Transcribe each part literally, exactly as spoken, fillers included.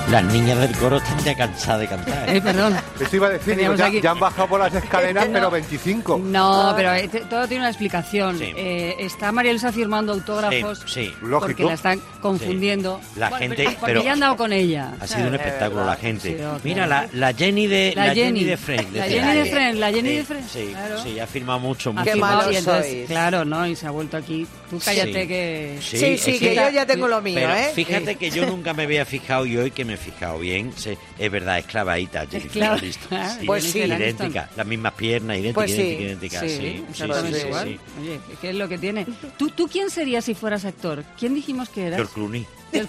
Las niñas del coro están ya cansadas de cantar. Eh, perdón. Eso iba a decir, digo, ya, ya han bajado por las escaleras, no, pero veinticinco. No, pero eh, todo tiene una explicación. Sí. Eh, está María Luisa firmando autógrafos Sí, sí. porque Lógico. la están confundiendo. Sí. La Bueno, gente, porque pero ya han dado con ella. ha sido un espectáculo la gente. Sí, claro. Mira, la, la Jenny de La la Jenny, Jenny. de Friends. La decía. Jenny de Friends, la Jenny Sí, de Friends, Sí, claro. sí, ha firmado mucho, Ha mucho. Qué firmado malos y entonces, sois. Claro, ¿no? Y se ha vuelto aquí. Tú cállate Sí. que... Sí, Sí, es sí, que yo ya tengo lo mío, Pero ¿eh? fíjate Sí. que yo nunca me había fijado y hoy que me he fijado bien, se- es verdad, es clavadita, Jennifer clava- Aniston. Sí, Pues sí. idéntica, las mismas piernas, idéntica, Pues sí. idéntica, idéntica. Sí, Sí, sí, exactamente sí, sí, igual. sí. Oye, ¿qué es lo que tiene? ¿Tú, ¿Tú quién serías si fueras actor? ¿Quién dijimos que eras? George Clooney.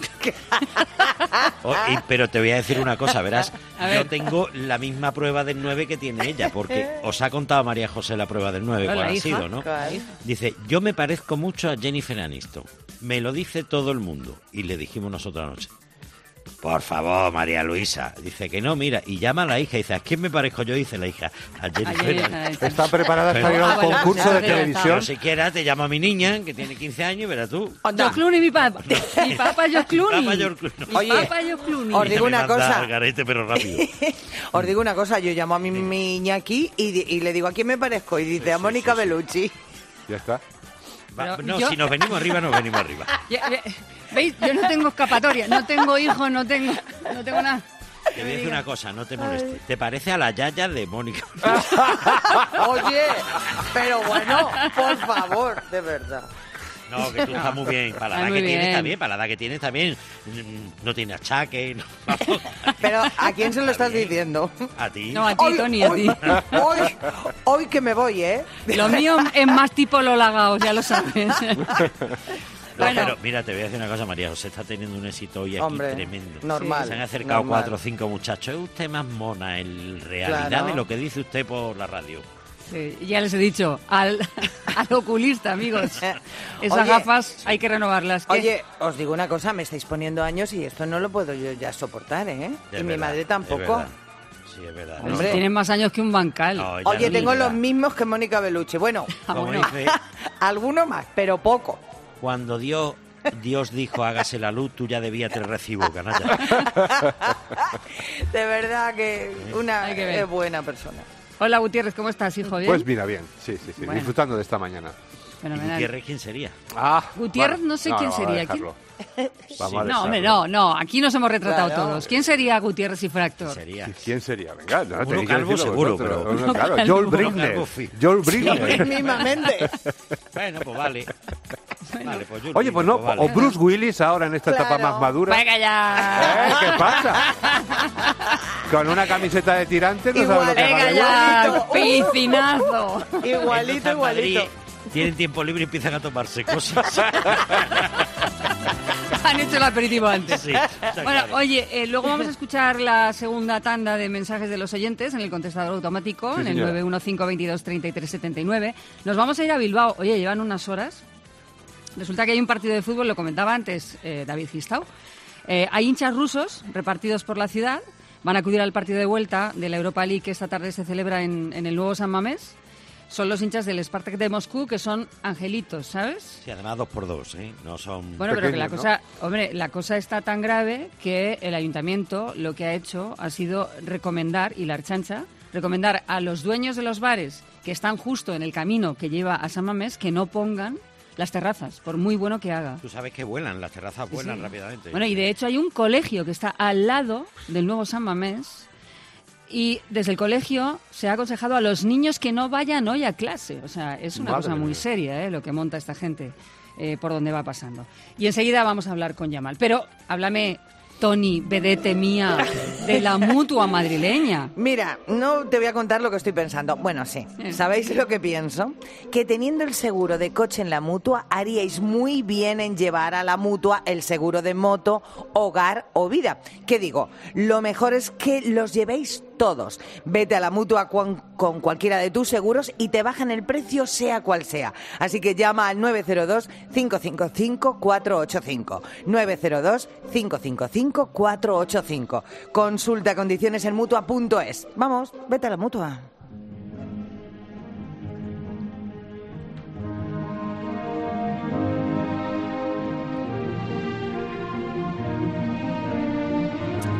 Oh, y- pero te voy a decir una cosa, verás, A ver. yo tengo la misma prueba del nueve que tiene ella, porque os ha contado María José la prueba del nueve, Hola, cuál ha hija. sido, ¿no? ¿Cuál? Dice, yo me parezco mucho a Jennifer Aniston, me lo dice todo el mundo, y le dijimos nosotros anoche. Por favor, María Luisa. Dice que no, mira, y llama a la hija y dice, ¿a quién me parezco yo? Dice la hija, a Jennifer Jennifer Aniston. ¿Está preparada Pero- para ir a un Ah, bueno, concurso ya, de ya está. televisión? Pero si quieras, te llamo a mi niña, que tiene quince años, y verás tú. George Clooney, mi papá. Mi papá George Clooney. Papá George Clooney. Mi Oye, papá George Clooney. os digo Me una manda cosa. al garete, pero rápido. Os digo una cosa, yo llamo a mi niña aquí y, di- y le digo, ¿a quién me parezco? Y dice, a sí, Mónica sí, sí. Bellucci. Ya está. Va, Pero no, yo- si nos venimos arriba, nos venimos arriba. Ya, ya, ¿Veis? Yo no tengo escapatoria, no tengo hijos, no tengo, no tengo nada. Te voy a decir una cosa, no te molestes. ¿Te parece a la yaya de Mónica? Oye, pero bueno, por favor, de verdad. No, que tú estás muy bien. Para la Ay, edad muy que tienes bien. está bien, para la edad que tienes está bien. Mm, No tiene achaque. No, Pero ¿a quién se lo Está estás bien. diciendo? A ti. No, a ti, Tony, a ti. Hoy, hoy que me voy, ¿eh? Lo mío es más tipo Lola Lagaos, ya lo sabes. No, Bueno. pero mira, te voy a decir una cosa, María José está teniendo un éxito hoy aquí Hombre, tremendo. normal, Se han acercado normal. cuatro o cinco muchachos. Es usted más mona en realidad Claro. de lo que dice usted por la radio. Sí, ya les he dicho, al, al oculista, amigos. Esas Oye. gafas hay que renovarlas. ¿Qué? Oye, os digo una cosa, me estáis poniendo años y esto no lo puedo yo ya soportar, ¿eh? De y mi verdad, madre de tampoco. verdad. Sí, es verdad. Hombre, hombre. si tienes más años que un bancal. No, ya Oye, no, tengo de los verdad. mismos que Mónica Bellucci. Bueno, Ah, Como bueno. dice, alguno más, pero poco. cuando Dios, Dios dijo hágase la luz, tú ya debías te recibo, canalla. De verdad que una Hay que ver. es buena persona. Hola, Gutiérrez, ¿cómo estás, hijo? ¿Bien? Pues mira, bien. Sí, sí, sí. Bueno. Disfrutando de esta mañana. ¿Y Fenomenal. Gutiérrez quién sería? Ah, Gutiérrez, no sé quién vamos a sería. dejarlo. Vamos a No, hombre, dejarlo. no, no, aquí nos hemos retratado Claro. todos. ¿Quién sería Gutiérrez y Fractor? Sería. ¿Quién sería? Venga, no, Uno tenéis que calvo decirlo seguro, vosotros. pero- Uno claro, calvo. Joel Uno Brigner. calvo, sí. Joel Brigner. Mismamente. Bueno, pues vale. Vale, pues yo Oye, pues no, vale. o Bruce Willis ahora en esta etapa Claro. más madura. ¡Venga ya! ¿Eh? ¿Qué pasa? Con una camiseta de tirante no sabe lo que ¡Venga vale. ya! Igualito. ¡Piscinazo! Igualito, Entonces, en Madrid igualito. tienen tiempo libre y empiezan a tomarse cosas. Han hecho el aperitivo antes. Sí, está Bueno, claro. oye, eh, luego vamos a escuchar la segunda tanda de mensajes de los oyentes en el contestador automático, Sí, en el señora. nueve uno cinco, veintidós, treinta y tres, setenta y nueve. Nos vamos a ir a Bilbao. Oye, llevan unas horas. Resulta que hay un partido de fútbol, lo comentaba antes eh, David Gistau. Eh, hay hinchas rusos repartidos por la ciudad. Van a acudir al partido de vuelta de la Europa League que esta tarde se celebra en, en el nuevo San Mamés. Son los hinchas del Spartak de Moscú, que son angelitos, ¿sabes? Sí, además dos por dos, ¿eh? No son... Bueno, pero que la Pequeños, cosa, hombre, la cosa está tan grave que el ayuntamiento lo que ha hecho ha sido recomendar, y la Archancha, recomendar a los dueños de los bares que están justo en el camino que lleva a San Mamés que no pongan las terrazas, por muy bueno que haga. Tú sabes que vuelan, las terrazas vuelan Sí. rápidamente. Bueno, y de hecho hay un colegio que está al lado del nuevo San Mamés y desde el colegio se ha aconsejado a los niños que no vayan hoy a clase. O sea, es una Madre cosa muy mía. seria, ¿eh? Lo que monta esta gente eh, por donde va pasando. Y enseguida vamos a hablar con Yamal. Pero háblame, Tony, vedete mía, de la Mutua madrileña. Mira, no te voy a contar lo que estoy pensando. Bueno, sí. ¿Sabéis lo que pienso? Que teniendo el seguro de coche en la Mutua, haríais muy bien en llevar a la Mutua el seguro de moto, hogar o vida. ¿Qué digo? Lo mejor es que los llevéis todos. Vete a la Mutua con, con cualquiera de tus seguros y te bajan el precio sea cual sea. Así que llama al nueve cero dos, cinco cinco cinco, cuatro ocho cinco. nueve cero dos, cinco cinco cinco, cuatro ocho cinco. Consulta condiciones en mutua punto es. Vamos, vete a la Mutua.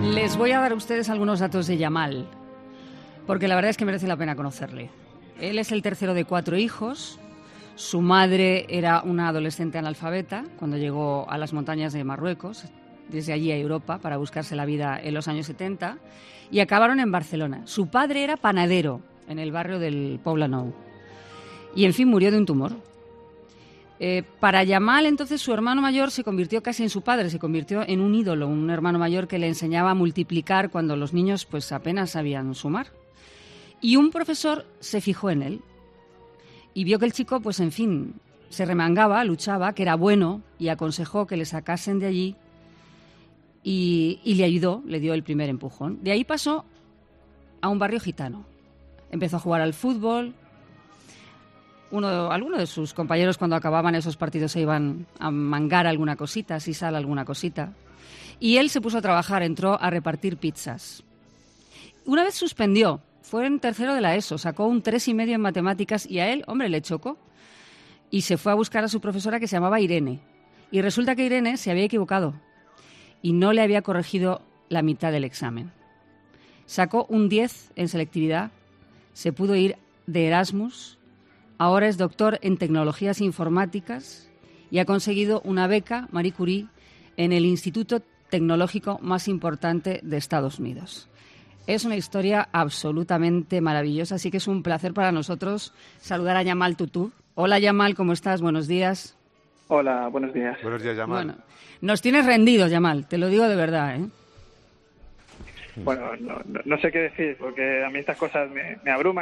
Les voy a dar a ustedes algunos datos de Yamal, porque la verdad es que merece la pena conocerle. Él es el tercero de cuatro hijos. Su madre era una adolescente analfabeta cuando llegó a las montañas de Marruecos, desde allí a Europa, para buscarse la vida en los años setenta, y acabaron en Barcelona. Su padre era panadero en el barrio del Poblenou y, en fin, murió de un tumor. Eh, para Yamal, entonces, su hermano mayor se convirtió casi en su padre, se convirtió en un ídolo, un hermano mayor que le enseñaba a multiplicar cuando los niños pues apenas sabían sumar. Y un profesor se fijó en él y vio que el chico, pues en fin, se remangaba, luchaba, que era bueno, y aconsejó que le sacasen de allí y, y le ayudó, le dio el primer empujón. De ahí pasó a un barrio gitano. Empezó a jugar al fútbol. Uno, alguno de sus compañeros, cuando acababan esos partidos, se iban a mangar alguna cosita, si sale alguna cosita. Y él se puso a trabajar, entró a repartir pizzas. Una vez suspendió, fue en tercero de la ESO, sacó un tres y medio en matemáticas y a él, hombre, le chocó. Y se fue a buscar a su profesora, que se llamaba Irene. Y resulta que Irene se había equivocado y no le había corregido la mitad del examen. Sacó un diez en selectividad, se pudo ir de Erasmus. Ahora es doctor en tecnologías informáticas y ha conseguido una beca Marie Curie en el instituto tecnológico más importante de Estados Unidos. Es una historia absolutamente maravillosa, así que es un placer para nosotros saludar a Yamal Tutú. Hola, Yamal, ¿cómo estás? Buenos días. Hola, buenos días. Buenos días, Yamal. Bueno, nos tienes rendidos, Yamal, te lo digo de verdad, ¿eh? Bueno, no, no, no sé qué decir, porque a mí estas cosas me, me abruman.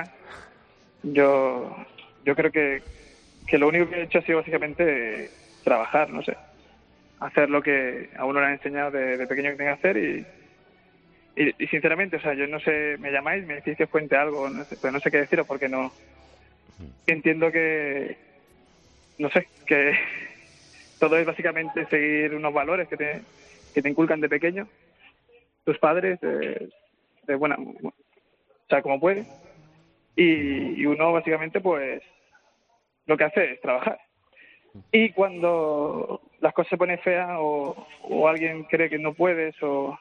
Yo... Yo creo que, que lo único que he hecho ha sido básicamente trabajar, no sé, hacer lo que a uno le han enseñado de, de pequeño que tenga que hacer y, y, y sinceramente, o sea, yo no sé, me llamáis, me decís que os cuente algo, no sé, pero no sé qué deciros porque no entiendo que, no sé, que todo es básicamente seguir unos valores que te, que te inculcan de pequeño tus padres, de, de buena, o sea, como puede, y, y uno básicamente pues lo que hace es trabajar. Y cuando las cosas se ponen feas o, o alguien cree que no puedes o,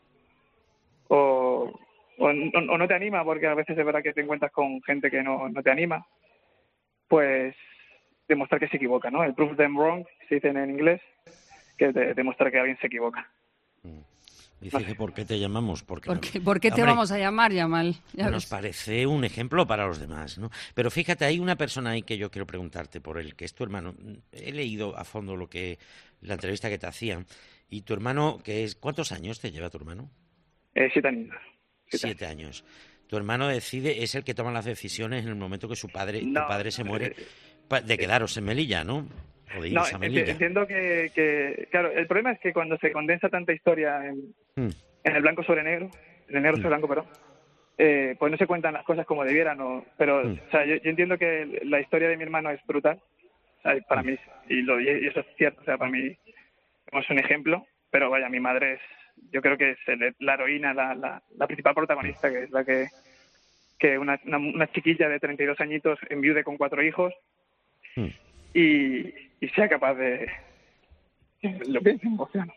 o, o, o no te anima, porque a veces es verdad que te encuentras con gente que no, no te anima, pues demostrar que se equivoca, ¿no? El prove them wrong, se dice en inglés, que es de, demostrar que alguien se equivoca. Dice que ¿por qué te llamamos? Porque, ¿Por qué, ¿por qué te hombre, vamos a llamar, Yamal? Ya nos ves. parece un ejemplo para los demás, ¿no? Pero fíjate, hay una persona ahí que yo quiero preguntarte por él, que es tu hermano. He leído a fondo lo que la entrevista que te hacían. Y tu hermano, que es ¿cuántos años te lleva tu hermano? Eh, siete años. Siete, siete años. Tu hermano decide, es el que toma las decisiones en el momento que su padre, no, tu padre se muere, eh, de quedaros en Melilla, ¿no? O de No, irse a Melilla. entiendo que, que... Claro, el problema es que cuando se condensa tanta historia en... Hmm. en el blanco sobre negro, en el negro sobre blanco, perdón, eh, pues no se cuentan las cosas como debieran, o, pero Mm. o sea, yo, yo entiendo que la historia de mi hermano es brutal, o sea, para mí, y, lo, y eso es cierto, o sea, para mí es un ejemplo, pero vaya, mi madre es, yo creo que es el, la heroína, la, la, la principal protagonista, que es la que, que una, una, una chiquilla de treinta y dos añitos, enviude con cuatro hijos, Mm. y, y sea capaz de... Lo pienso, me emociono.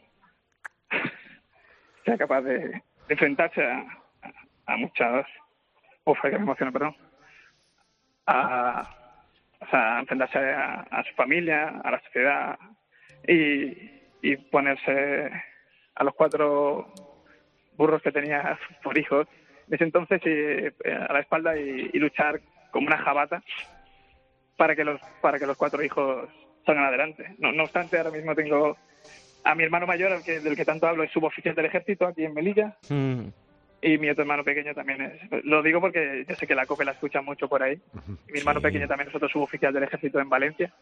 Sea capaz de, de enfrentarse a, a, a muchas... Uf, que me emociona, perdón. A, o sea, a enfrentarse a, a su familia, a la sociedad y, y ponerse a los cuatro burros que tenía por hijos en ese entonces y, a la espalda y, y luchar como una jabata para que los para que los cuatro hijos salgan adelante. No, no obstante, ahora mismo tengo a mi hermano mayor, al que, del que tanto hablo, es suboficial del ejército aquí en Melilla. Mm. Y mi otro hermano pequeño también es... Lo digo porque yo sé que la COPE la escucha mucho por ahí. Y mi hermano sí. pequeño también es otro suboficial del ejército en Valencia.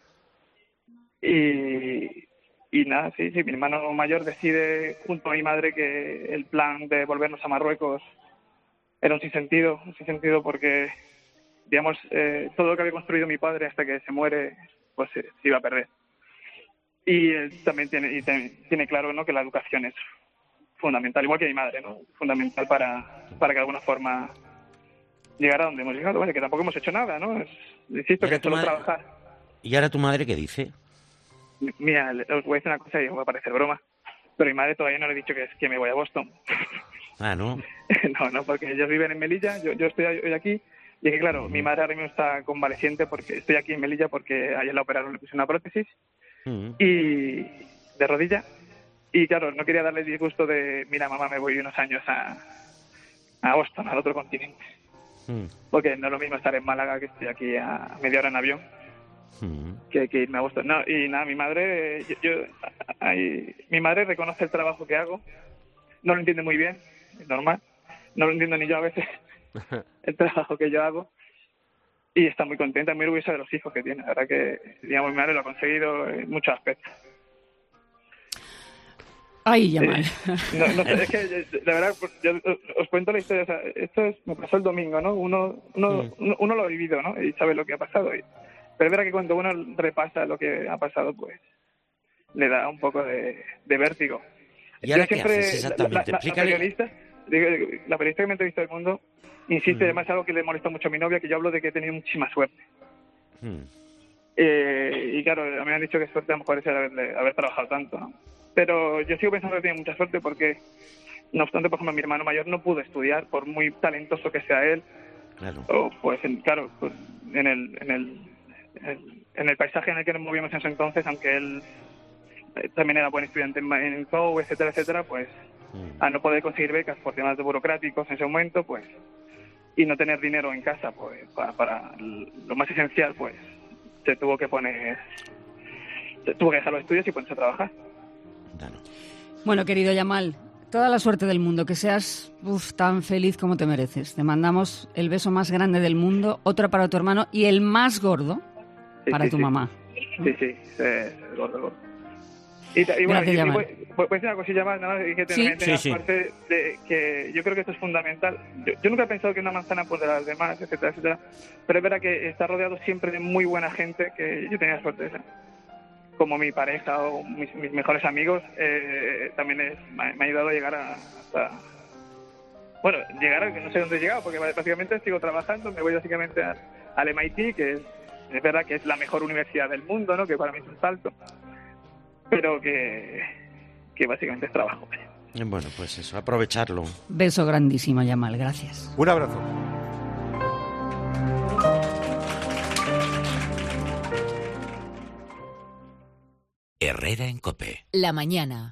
Y, y nada, sí, sí, mi hermano mayor decide junto a mi madre que el plan de volvernos a Marruecos era un sinsentido, un sinsentido porque, digamos, eh, todo lo que había construido mi padre hasta que se muere, pues se, se iba a perder. Y él también tiene, y tiene, tiene claro, ¿no?, que la educación es fundamental, igual que mi madre, ¿no? Fundamental para, para que de alguna forma llegar a donde hemos llegado. Bueno, que tampoco hemos hecho nada, ¿no? Es, insisto que es solo madre... trabajar. ¿Y ahora tu madre qué dice? Mira, os voy a decir una cosa y os va a parecer broma, pero mi madre todavía no le he dicho que, es, que me voy a Boston. Ah, ¿no? no, no, porque ellos viven en Melilla, yo, yo estoy hoy aquí, y es que claro, uh-huh. mi madre ahora mismo está convaleciente porque estoy aquí en Melilla porque ayer la operaron, le puse una prótesis uh-huh. y de rodilla, y claro, no quería darle disgusto de, mira mamá, me voy unos años a, a Boston, al otro continente, uh-huh. porque no es lo mismo estar en Málaga, que estoy aquí a media hora en avión, uh-huh. que, que irme a Boston. No, y nada, mi madre, yo, yo ahí, mi madre reconoce el trabajo que hago, no lo entiende muy bien, es normal, no lo entiendo ni yo a veces, el trabajo que yo hago, y está muy contenta, muy orgullosa de los hijos que tiene. La verdad que, digamos, mi madre lo ha conseguido en muchos aspectos. Ay, ya mal. No, no sé, es que, la verdad, yo os cuento la historia, o sea, esto es, me pasó el domingo, ¿no? Uno, uno, sí. uno, uno lo ha vivido, ¿no? Y sabe lo que ha pasado. Y, pero es verdad que cuando uno repasa lo que ha pasado, pues, le da un poco de, de vértigo. ¿Y ahora qué haces exactamente? La, la, la, la periodista, la periodista que me entrevistó del Mundo insiste, mm. además algo que le molesta mucho a mi novia, que yo hablo de que he tenido muchísima suerte. Mm. Eh, y claro, a mí me han dicho que suerte a lo mejor es haber, haber trabajado tanto, ¿no? Pero yo sigo pensando que he tenido mucha suerte porque, no obstante, por ejemplo, mi hermano mayor no pudo estudiar, por muy talentoso que sea él. Claro. O, pues, en, claro, pues, en, el, en, el, en el paisaje en el que nos movíamos en ese entonces, aunque él también era buen estudiante en, en C O U, etcétera, etcétera, pues mm. a no poder conseguir becas por temas de burocráticos en ese momento, pues, y no tener dinero en casa, pues, para, para lo más esencial, pues, se tuvo que poner, se tuvo que dejar los estudios y ponerse a trabajar. Bueno, querido Yamal, toda la suerte del mundo, que seas uf, tan feliz como te mereces. Te mandamos el beso más grande del mundo, otro para tu hermano y el más gordo sí, para sí, tu sí. mamá. Sí, sí, eh, gordo, gordo. Y, y bueno, Gracias, y, Yamal. Puedes decir una cosilla más, nada más, y que te sí, sí, sí. parte de que yo creo que esto es fundamental. Yo, yo nunca he pensado que una manzana por de las demás, etcétera, etcétera, pero es verdad que está rodeado siempre de muy buena gente, que yo tenía suerte de esa. Como mi pareja o mis, mis mejores amigos, eh, también es, me, me ha ayudado a llegar a, hasta... Bueno, llegar a... no sé dónde he llegado, porque básicamente sigo trabajando, me voy básicamente a, al M I T, que es, es verdad que es la mejor universidad del mundo, ¿no? Que para mí es un salto, pero que, que básicamente es trabajo. Bueno, pues eso, aprovecharlo. Beso grandísimo, Yamal, gracias. Un abrazo. Herrera en COPE. La mañana.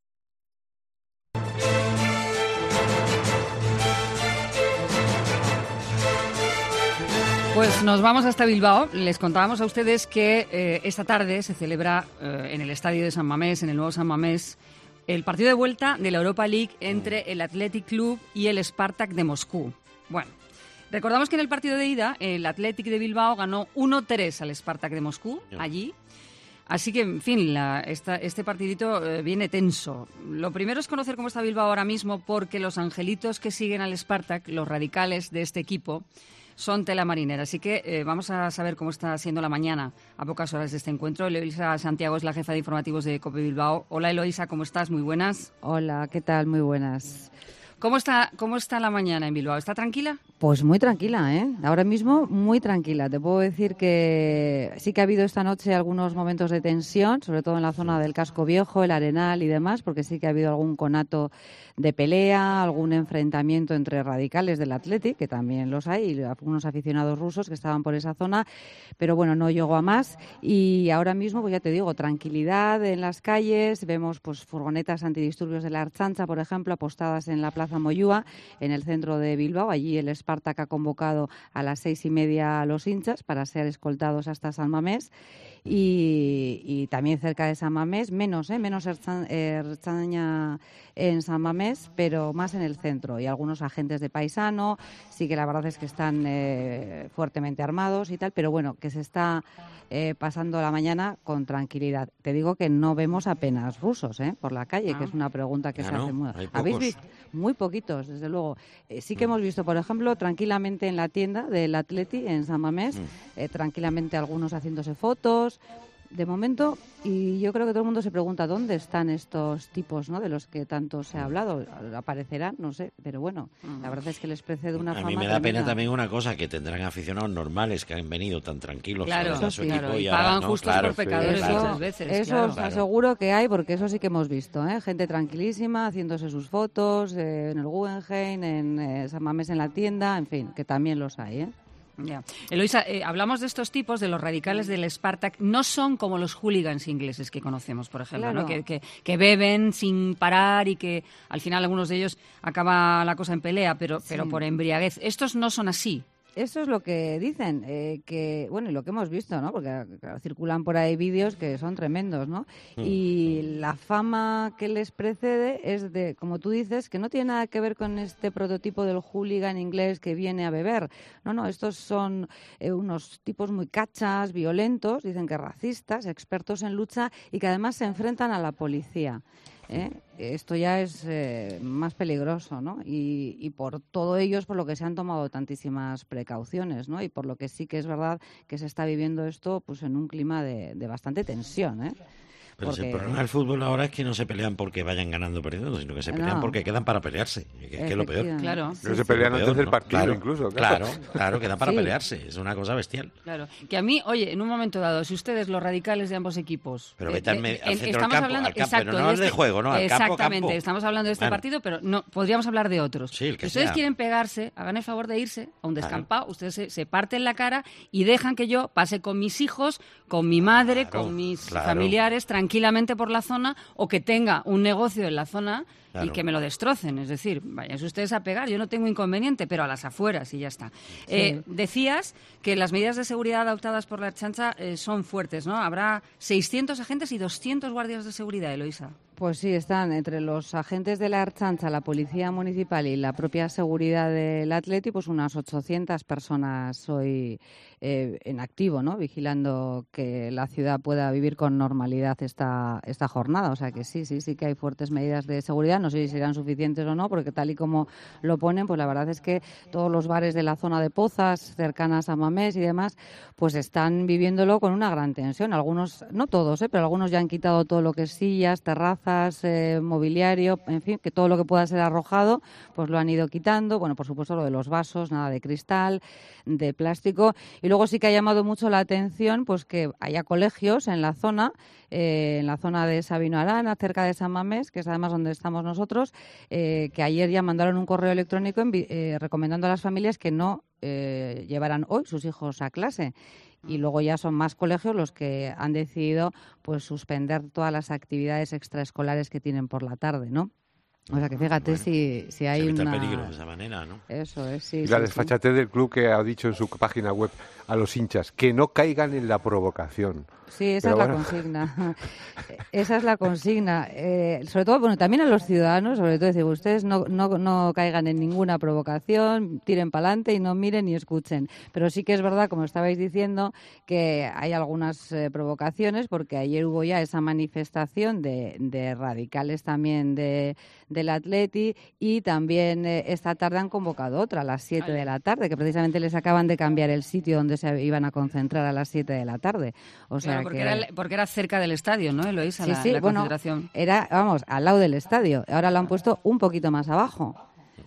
Pues nos vamos hasta Bilbao. Les contábamos a ustedes que eh, esta tarde se celebra eh, en el estadio de San Mamés, en el nuevo San Mamés, el partido de vuelta de la Europa League entre el Athletic Club y el Spartak de Moscú. Bueno, recordamos que en el partido de ida el Athletic de Bilbao ganó uno tres al Spartak de Moscú, allí. Así que, en fin, la, esta, este partidito eh, viene tenso. Lo primero es conocer cómo está Bilbao ahora mismo, porque los angelitos que siguen al Spartak, los radicales de este equipo, son tela marinera. Así que eh, vamos a saber cómo está siendo la mañana a pocas horas de este encuentro. Eloisa Santiago es la jefa de informativos de COPE Bilbao. Hola, Eloisa, ¿cómo estás? Muy buenas. Hola, ¿qué tal? Muy buenas. ¿Cómo está, cómo está la mañana en Bilbao? ¿Está tranquila? Pues muy tranquila, ¿eh? Ahora mismo muy tranquila. Te puedo decir que sí que ha habido esta noche algunos momentos de tensión, sobre todo en la zona del Casco Viejo, el Arenal y demás, porque sí que ha habido algún conato de pelea, algún enfrentamiento entre radicales del Athletic, que también los hay, y algunos aficionados rusos que estaban por esa zona, pero bueno, no llegó a más. Y ahora mismo, pues ya te digo, tranquilidad en las calles, vemos pues furgonetas antidisturbios de la Ertzaintza, por ejemplo, apostadas en la Plaza Moyúa, en el centro de Bilbao. Allí el Spartak ha convocado a las seis y media a los hinchas para ser escoltados hasta San Mamés. Y, y también cerca de San Mamés, menos, ¿eh? menos Ertzaina en San Mamés, pero más en el centro. Y algunos agentes de paisano, sí que la verdad es que están eh, fuertemente armados y tal, pero bueno, que se está eh, pasando la mañana con tranquilidad. Te digo que no vemos apenas rusos ¿eh? por la calle, ah. que es una pregunta que ah, se hace. No, muy... ¿Habéis visto? Muy poquitos, desde luego. Eh, sí que hemos visto, por ejemplo, tranquilamente en la tienda del Atleti, en San Mamés, mm. eh, tranquilamente algunos haciéndose fotos. de momento, y yo creo que todo el mundo se pregunta dónde están estos tipos, ¿no?, de los que tanto se ha hablado. Aparecerán, no sé, pero bueno, la verdad es que les precede una A fama mí me da tremenda. pena también una cosa, que tendrán aficionados normales que han venido tan tranquilos Claro, a ver a su sí, equipo claro, y y ahora, pagan ¿no? justos Claro, por pecadores claro. muchas veces. Eso claro. os aseguro que hay, porque eso sí que hemos visto, ¿eh? Gente tranquilísima, haciéndose sus fotos eh, en el Guggenheim, en eh, San Mamés en la tienda, en fin, que también los hay, ¿eh? Ya. Eloisa, eh, hablamos de estos tipos, de los radicales del Spartak, no son como los hooligans ingleses que conocemos, por ejemplo, Claro. ¿no? que, que, que beben sin parar y que al final algunos de ellos acaba la cosa en pelea, pero, Sí. pero por embriaguez. Estos no son así. Eso es lo que dicen, eh, que bueno, y lo que hemos visto, ¿no? Porque claro, circulan por ahí vídeos que son tremendos, ¿no? Y la fama que les precede es de, como tú dices, que no tiene nada que ver con este prototipo del hooligan inglés que viene a beber. No, no, estos son eh, unos tipos muy cachas, violentos, dicen que racistas, expertos en lucha y que además se enfrentan a la policía. ¿Eh? Esto ya es eh, más peligroso, ¿no? Y, y por todo ello es por lo que se han tomado tantísimas precauciones, ¿no? Y por lo que sí que es verdad que se está viviendo esto pues en un clima de, de bastante tensión, ¿eh? Pero si Porque- el problema del fútbol ahora es que no se pelean porque vayan ganando o perdiendo, sino que se pelean No. porque quedan para pelearse, que, que es lo peor. Efectivamente. Claro. Sí, Pero se sí. pelean Lo antes peor, del ¿no? partido Claro, incluso. Claro, claro, quedan para Sí. pelearse, es una cosa bestial. Claro. Que a mí, oye, en un momento dado, si ustedes, los radicales de ambos equipos... Pero eh, vete al eh, me- al en- centro del estamos campo, hablando, al campo, exacto, pero no al de este- juego, ¿no? Al campo, Exactamente, campo. estamos hablando de este Bueno. partido, pero no podríamos hablar de otros. Sí, el que si ustedes sea. quieren pegarse, hagan el favor de irse a un Claro. descampado, ustedes se, se parten la cara y dejan que yo pase con mis hijos, con mi madre, Claro, con mis claro. familiares, tranquilamente por la zona, o que tenga un negocio en la zona Claro. y que me lo destrocen. Es decir, vayan ustedes a pegar, yo no tengo inconveniente, pero a las afueras y ya está. Eh, decías que las medidas de seguridad adoptadas por la Ertzaintza eh, son fuertes, ¿no? Habrá seiscientos agentes y doscientos guardias de seguridad, Eloisa. Pues sí, están entre los agentes de la Ertzaintza, la Policía Municipal y la propia seguridad del Atleti, pues unas ochocientas personas hoy eh, en activo, ¿no? Vigilando que la ciudad pueda vivir con normalidad esta, esta jornada. O sea que sí, sí, sí que hay fuertes medidas de seguridad. No sé si serán suficientes o no, porque tal y como lo ponen, pues la verdad es que todos los bares de la zona de Pozas, cercanas a Mamés y demás, pues están viviéndolo con una gran tensión. Algunos, no todos, ¿eh? Pero algunos ya han quitado todo lo que es sillas, terrazas, Eh, mobiliario, en fin, que todo lo que pueda ser arrojado, pues lo han ido quitando. Bueno, por supuesto, lo de los vasos, nada de cristal, de plástico. Y luego sí que ha llamado mucho la atención pues que haya colegios en la zona, eh, en la zona de Sabino Arana, cerca de San Mamés, que es además donde estamos nosotros, eh, que ayer ya mandaron un correo electrónico envi- eh, recomendando a las familias que no eh, llevaran hoy sus hijos a clase. Y luego ya son más colegios los que han decidido pues suspender todas las actividades extraescolares que tienen por la tarde, ¿no? O sea que fíjate Bueno, si, si hay se evita una... el peligro de esa manera, ¿no? Eso es, sí. Y sí, la sí. desfachatez del club que ha dicho en su página web a los hinchas que no caigan en la provocación. Sí, esa Pero es bueno. la consigna. Esa es la consigna. Eh, sobre todo, bueno, también a los ciudadanos, sobre todo decir, ustedes no, no, no caigan en ninguna provocación, tiren para adelante y no miren ni escuchen. Pero sí que es verdad, como estabais diciendo, que hay algunas eh, provocaciones, porque ayer hubo ya esa manifestación de, de radicales también de, del Atleti y también eh, esta tarde han convocado otra a las siete de la tarde, que precisamente les acaban de cambiar el sitio donde se iban a concentrar a las siete de la tarde. O sea Claro, porque, que... era, porque era cerca del estadio, ¿no, Eloisa? Sí, la, sí, la bueno, concentración. era, vamos, al lado del estadio. Ahora lo han puesto un poquito más abajo,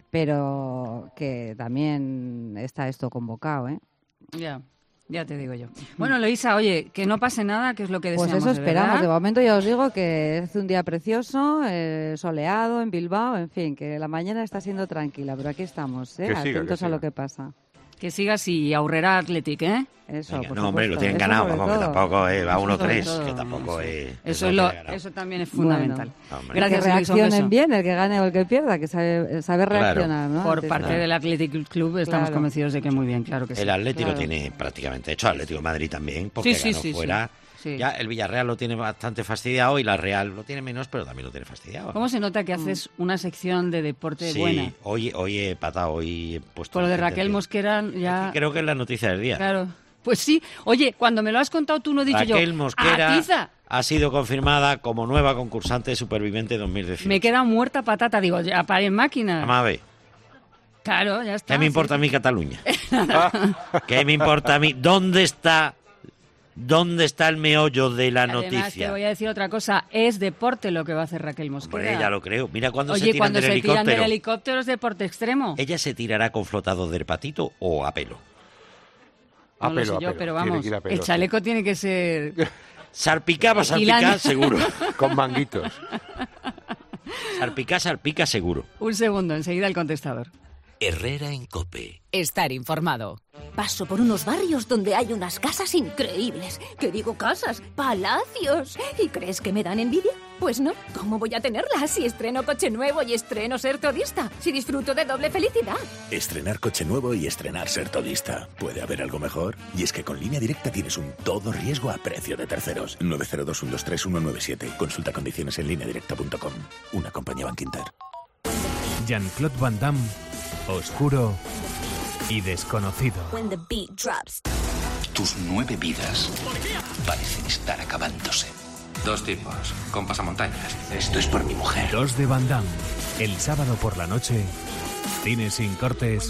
pero que también está esto convocado, ¿eh? Ya, ya te digo yo. Bueno, Eloisa, oye, que no pase nada, que es lo que Pues deseamos, eso de esperamos. verdad. De momento ya os digo que es un día precioso, eh, soleado en Bilbao, en fin, que la mañana está siendo tranquila, pero aquí estamos, ¿eh? Que siga, que Atentos a siga. lo que pasa. Que sigas y aurrera Athletic, ¿eh? Eso, Venga, por no, hombre, lo supuesto. tienen Eso ganado, sobre vamos, que todo. tampoco es, va Eso uno sobre tres, todo. que tampoco es... Eso, que es no lo, tiene ganado. eso también es fundamental. Hombre. Gracias, que Eloisa, un beso. reaccionen bien, el que gane o el que pierda, que sabe, sabe Claro. reaccionar, ¿no? Por Ante parte esto. del Athletic Club estamos Claro. convencidos de que muy bien, claro que sí. El Atlético Claro. lo tiene prácticamente hecho, Atlético de Madrid también, porque Sí, sí, ganó sí, fuera. sí. Sí. Ya el Villarreal lo tiene bastante fastidiado y la Real lo tiene menos, pero también lo tiene fastidiado. ¿Cómo se nota que haces una sección de deporte Sí, buena? hoy, hoy he patado, hoy he puesto... Por lo de gente Raquel que- Mosquera ya... Es que creo que es la noticia del día. Claro. Pues sí. Oye, cuando me lo has contado tú no he dicho Raquel yo... Mosquera ¡Atiza! ha sido confirmada como nueva concursante de Superviviente dos mil dieciocho. Me queda muerta patata. Digo, ya para en máquina. Vamos a ver. Claro, ya está. ¿Qué me sí, importa sí. a mí Cataluña? ¿Qué me importa a mí? ¿Dónde está ¿Dónde está el meollo de la Además, noticia? te voy a decir otra cosa. Es deporte lo que va a hacer Raquel Mosquera. Hombre, ya lo creo. Mira cuando Oye, se tiran cuando del se helicóptero. tiran del helicóptero es deporte extremo. ¿Ella se tirará con flotado del patito o a pelo? No A lo pelo, sé a yo, pelo. pero Tiene vamos, que ir a pelo, el sí. chaleco tiene que ser... Salpicaba, salpicar, Esquilán. seguro. Con manguitos. Salpicar, salpica, seguro. Un segundo, enseguida el contestador. Herrera en COPE. Estar informado. Paso por unos barrios donde hay unas casas increíbles. ¿Qué digo casas? ¡Palacios! ¿Y crees que me dan envidia? Pues no. ¿Cómo voy a tenerla si estreno coche nuevo y estreno ser todista? Si disfruto de doble felicidad. Estrenar coche nuevo y estrenar ser todista. ¿Puede haber algo mejor? Y es que con Línea Directa tienes un todo riesgo a precio de terceros. nueve cero dos, uno dos tres, uno nueve siete. Consulta condiciones en línea directa punto com. Una compañía Bankinter. Jean-Claude Van Damme. Oscuro y desconocido. When the beat drops. Tus nueve vidas parecen estar acabándose. Dos tipos, con pasamontañas. Esto es por mi mujer. Dos de Van Damme. El sábado por la noche. Cine sin cortes.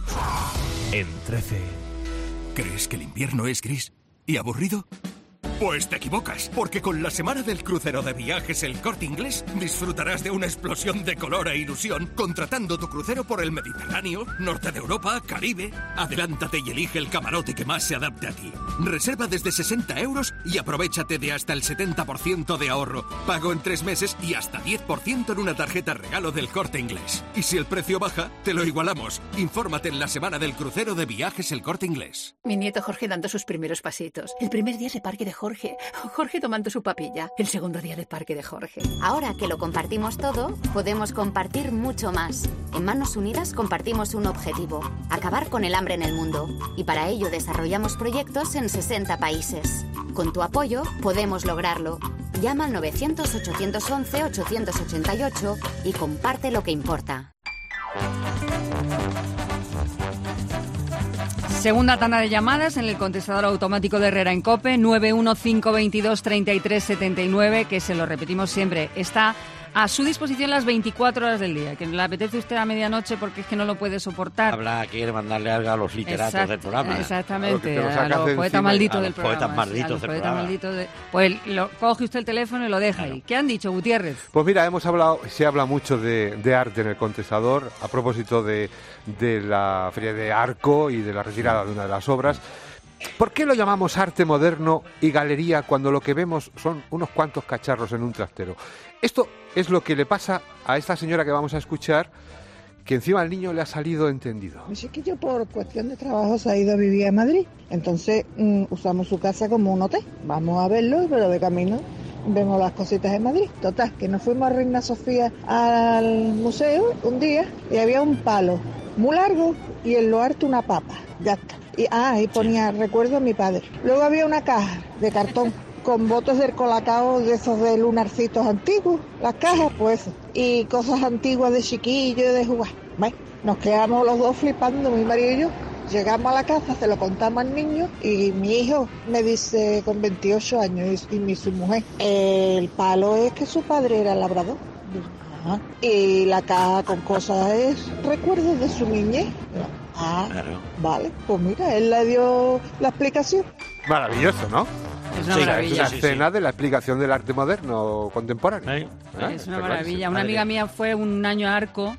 En trece. ¿Crees que el invierno es gris y aburrido? Pues te equivocas, porque con la semana del crucero de viajes El Corte Inglés disfrutarás de una explosión de color e ilusión contratando tu crucero por el Mediterráneo, norte de Europa, Caribe. Adelántate y elige el camarote que más se adapte a ti. Reserva desde sesenta euros y aprovechate de hasta el setenta por ciento de ahorro. Pago en tres meses y hasta diez por ciento en una tarjeta regalo del Corte Inglés. Y si el precio baja, te lo igualamos. Infórmate en la semana del crucero de viajes El Corte Inglés. Mi nieto Jorge dando sus primeros pasitos. El primer día de parque de Jorge. Jorge tomando su papilla. El segundo día de parque de Jorge. Ahora que lo compartimos todo, podemos compartir mucho más. En Manos Unidas compartimos un objetivo: acabar con el hambre en el mundo. Y para ello desarrollamos proyectos en sesenta países. Con tu apoyo podemos lograrlo. Llama al novecientos, ochocientos once, ochocientos ochenta y ocho y comparte lo que importa. Segunda tanda de llamadas en el contestador automático de Herrera en COPE, nueve uno cinco veintidós treinta y tres setenta y nueve, que se lo repetimos siempre, está a su disposición las veinticuatro horas del día. Que le apetece usted a medianoche porque es que no lo puede soportar. Habla, quiere mandarle algo a los literatos Exact- del programa. Exactamente, A los, a los poetas malditos a del los poetas programa. malditos a los del poetas programa. malditos de- Pues lo, coge usted el teléfono y lo deja ahí. ¿Qué han dicho, Gutiérrez? Pues mira, hemos hablado, se habla mucho de, de arte en el contestador a propósito de, de la Feria de Arco y de la retirada de una de las obras. ¿Por qué lo llamamos arte moderno y galería cuando lo que vemos son unos cuantos cacharros en un trastero? Esto es lo que le pasa a esta señora que vamos a escuchar, que encima al niño le ha salido entendido. Mi chiquillo por cuestión de trabajo se ha ido a vivir a Madrid, entonces mmm, usamos su casa como un hotel. Vamos a verlo, pero de camino vemos las cositas de Madrid. Total, que nos fuimos a Reina Sofía al museo un día y había un palo muy largo y en lo alto una papa. Ya está. Y, ah, y ponía recuerdo a mi padre. Luego había una caja de cartón con botes del Colacao, de esos de lunarcitos antiguos, las cajas, pues eso. Y cosas antiguas de chiquillo y de jugar. Bueno, nos quedamos los dos flipando, mi marido y yo. Llegamos a la casa, se lo contamos al niño y mi hijo me dice con veintiocho años y mi su mujer, el palo es que su padre era labrador. Ajá. Y la caja con cosas es recuerdos de su niñez. Ah, claro. Vale, pues mira, él le dio la explicación. Maravilloso, ¿no? Es una Sí, maravilla. es una Sí, escena de la explicación del arte moderno contemporáneo. ¿Eh? Es una Está maravilla. clarísimo. Una amiga mía fue un año a Arco,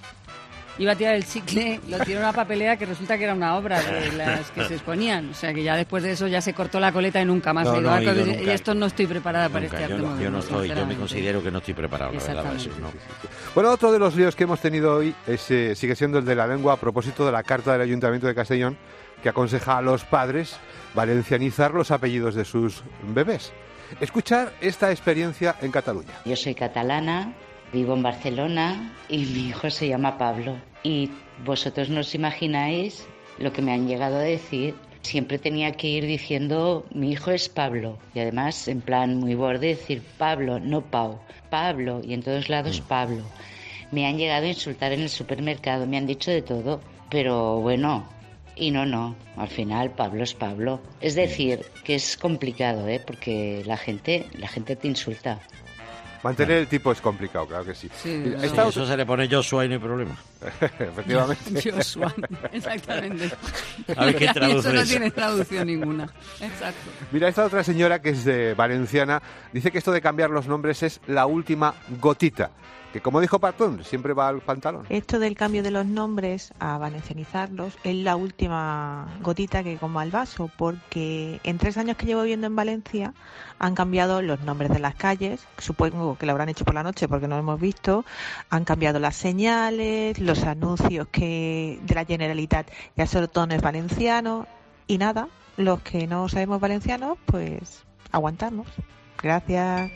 iba a tirar el chicle, lo tiró en una papelera que resulta que era una obra de las que se exponían. O sea que ya después de eso ya se cortó la coleta y nunca más No, ha ido no a he Arco. ido Y nunca. esto no estoy preparada para Nunca, este yo, arte no, yo moderno, no estoy, yo me sinceramente. considero que no estoy preparado, la verdad, para eso, no. Bueno, otro de los líos que hemos tenido hoy es, eh, sigue siendo el de la lengua a propósito de la carta del Ayuntamiento de Castellón que aconseja a los padres valencianizar los apellidos de sus bebés. Escuchar esta experiencia en Cataluña. Yo soy catalana, vivo en Barcelona y mi hijo se llama Pablo. Y vosotros no os imagináis lo que me han llegado a decir. Siempre tenía que ir diciendo mi hijo es Pablo y además en plan muy borde decir Pablo, no Pau, Pablo y en todos lados Pablo. Me han llegado a insultar en el supermercado, me han dicho de todo, pero bueno, y no, no, al final Pablo es Pablo. Es decir, que es complicado, ¿eh? Porque la gente, la gente te insulta. Mantener el tipo es complicado, claro que sí. Sí, Mira, no. esta Sí, otra- eso se le pone Joshua y no hay problema. Efectivamente. Joshua, exactamente. A ver quién Eso traduce no eso. tiene traducción ninguna. Exacto. Mira, esta otra señora que es de valenciana dice que esto de cambiar los nombres es la última gotita. Que como dijo Patón, siempre va al pantalón. Esto del cambio de los nombres a valencianizarlos es la última gotita que como al vaso, porque en tres años que llevo viviendo en Valencia han cambiado los nombres de las calles, supongo que lo habrán hecho por la noche porque no lo hemos visto, han cambiado las señales, los anuncios que de la Generalitat ya solo todo es valenciano y nada, los que no sabemos valencianos pues aguantarnos. Gracias.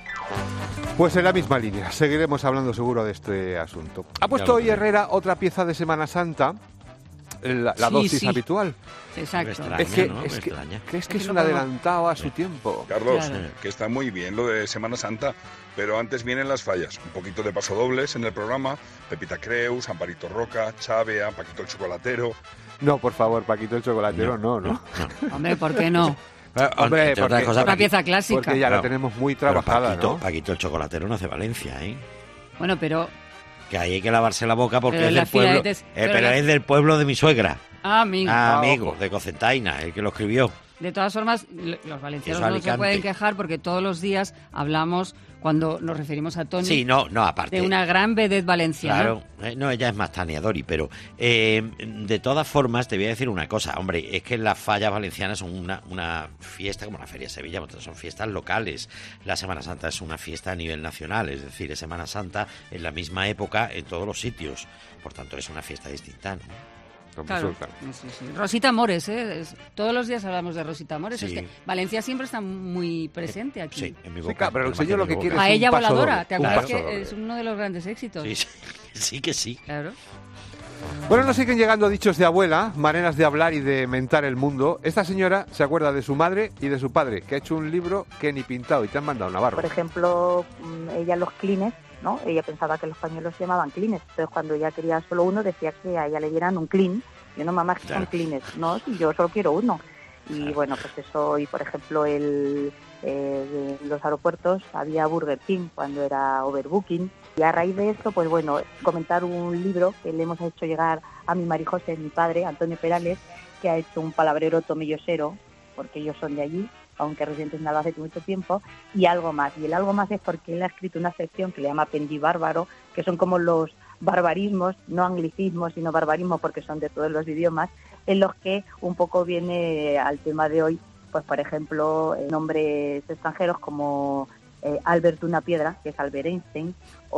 Pues en la misma línea, seguiremos hablando seguro de este asunto. Ha puesto lo hoy creo. Herrera otra pieza de Semana Santa, la, la Sí, dosis sí. habitual. Exacto. extraña, Es que, ¿no? es Me que, extraña. ¿crees que Es es que un no podemos- adelantado a su tiempo? Carlos, Claro. que está muy bien lo de Semana Santa, pero antes vienen las fallas. Un poquito de pasodobles en el programa. Pepita Creus, Amparito Roca, Chavea, Paquito el Chocolatero. No, por favor, Paquito el Chocolatero, no, ¿no? Hombre, ¿por qué no? Eh, hombre, Entre otras porque, cosas, Una Paqui- pieza clásica. porque ya la Claro. tenemos muy Pero trabajada, Paquito, ¿no? Paquito el chocolatero no hace Valencia, ¿eh? Bueno, pero... Que ahí hay que lavarse la boca porque Pero es la del pueblo. fila es- eh, pero pero la- es del pueblo de mi suegra. Ah, amigo. Ah, Ah, amigo, ojo. de Cocentaina, el que lo escribió. De todas formas, l- los valencianos Eso, no se Alicante. pueden quejar porque todos los días hablamos, cuando nos referimos a Toni, Sí, no, no, aparte. de una gran vedette valenciana. Claro, eh, no, ella es más Tania Dori, pero eh, de todas formas te voy a decir una cosa, hombre, es que las fallas valencianas son una, una fiesta como la Feria de Sevilla, son fiestas locales. La Semana Santa es una fiesta a nivel nacional, es decir, es Semana Santa en la misma época en todos los sitios, por tanto es una fiesta distinta, ¿no? Claro. Sí, sí. Rosita Amores, ¿eh? Es- todos los días hablamos de Rosita Amores. Sí. Es que Valencia siempre está muy presente aquí. Sí, en mi Sí, boca. claro, pero el más que señor en lo mi que boca. quiere es Paella un paso voladora, doble, ¿te un acuerdas paso que doble. es uno de los grandes éxitos? Sí, sí, sí que sí. Claro. Bueno, nos siguen llegando dichos de abuela, maneras de hablar y de mentar el mundo. Esta señora se acuerda de su madre y de su padre, que ha hecho un libro que ni pintado y te han mandado Navarro. Por ejemplo, mm, ella los clines, ¿no? Ella pensaba que los pañuelos se llamaban clines. Entonces, cuando ella quería solo uno, decía que a ella le dieran un clean. Yo no, mamá, que son Claro. clines. No, si yo solo quiero uno. Y bueno, pues eso, y por ejemplo, el, eh, en los aeropuertos había Burger King cuando era overbooking. Y a raíz de esto, pues bueno, comentar un libro que le hemos hecho llegar a mi Marijose, mi padre, Antonio Perales, que ha hecho un palabrero tomellosero, porque ellos son de allí, aunque residentes en Albacete hace mucho tiempo, y algo más. Y el algo más es porque él ha escrito una sección que le llama Pendibárbaro, que son como los barbarismos, no anglicismos, sino barbarismos porque son de todos los idiomas, en los que un poco viene al tema de hoy, pues por ejemplo, eh, nombres extranjeros como eh, Albert Una Piedra, que es Albert Einstein,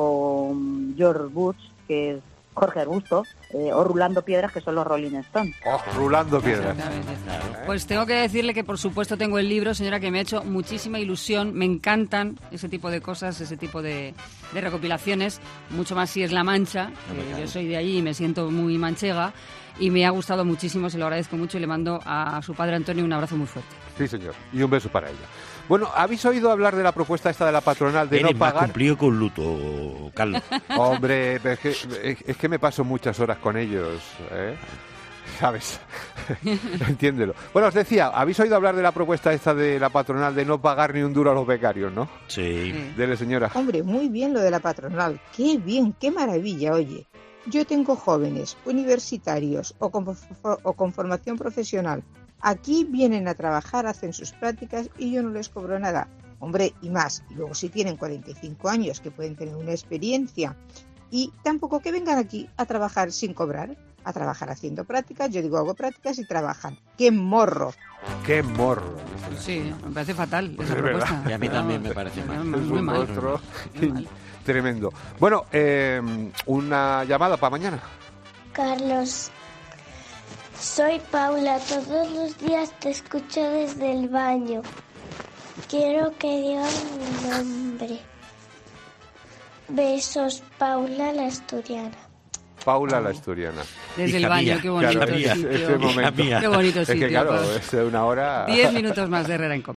o um, George Bush, que es Jorge Arbusto, eh, o Rulando Piedras, que son los Rolling Stones. Oh, rulando piedras. Pues tengo que decirle que por supuesto tengo el libro, señora, que me ha hecho muchísima ilusión. Me encantan ese tipo de cosas, ese tipo de, de recopilaciones, mucho más si es La Mancha. Eh, yo soy de allí y me siento muy manchega y me ha gustado muchísimo, se lo agradezco mucho y le mando a su padre Antonio un abrazo muy fuerte. Sí, señor. Y un beso para ella. Bueno, ¿habéis oído hablar de la propuesta esta de la patronal de Eres no más pagar? cumplido con luto, Carlos. Hombre, es que, es- es que me paso muchas horas con ellos, ¿eh? ¿Sabes? Entiéndelo. Bueno, os decía, ¿habéis oído hablar de la propuesta esta de la patronal de no pagar ni un duro a los becarios, no? Sí. Dele, señora. Hombre, muy bien lo de la patronal. Qué bien, qué maravilla, oye. Yo tengo jóvenes, universitarios o con, o con formación profesional. Aquí vienen a trabajar, hacen sus prácticas y yo no les cobro nada. Hombre, y más. Y luego si tienen cuarenta y cinco años, que pueden tener una experiencia. Y tampoco que vengan aquí a trabajar sin cobrar, a trabajar haciendo prácticas. Yo digo, hago prácticas y trabajan. ¡Qué morro! ¡Qué morro! Sí, me parece fatal esa Es verdad. propuesta. Y a mí también me parece mal. Muy Es muy un mal. monstruo Muy mal. tremendo. Bueno, eh, una llamada para mañana. Carlos, soy Paula, todos los días te escucho desde el baño. Quiero que digas mi nombre. Besos, Paula la asturiana. Paula la asturiana. Desde el Hija baño, mía, qué bonito Claro, sitio. ese momento. Hija mía. Qué bonito Es que sitio, claro, pues. es una hora... Diez minutos más de Herrera en Cope.